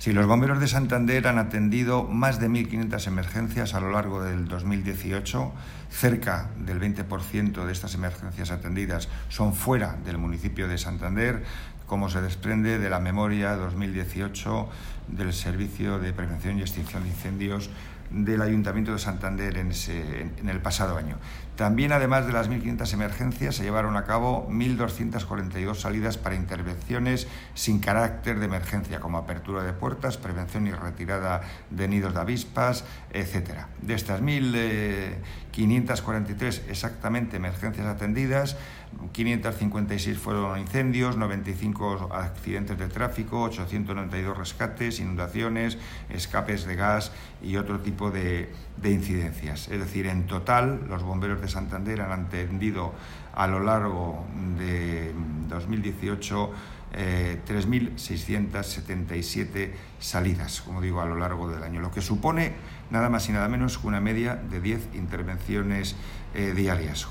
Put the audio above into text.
Sí, los bomberos de Santander han atendido más de 1.500 emergencias a lo largo del 2018. Cerca del 20% de estas emergencias atendidas son fuera del municipio de Santander, como se desprende de la memoria 2018 del Servicio de Prevención y Extinción de Incendios del Ayuntamiento de Santander en el pasado año. También, además de las 1.500 emergencias, se llevaron a cabo 1.242 salidas para intervenciones sin carácter de emergencia, como apertura de puertas, prevención y retirada de nidos de avispas, etc. De estas 1.543 exactamente emergencias atendidas, 556 fueron incendios, 95 accidentes de tráfico, 892 rescates, inundaciones, escapes de gas y otro tipo de incidencias. Es decir, en total, los bomberos de Santander han atendido a lo largo de 2018 3.677 salidas, como digo, a lo largo del año, lo que supone nada más y nada menos que una media de 10 intervenciones diarias.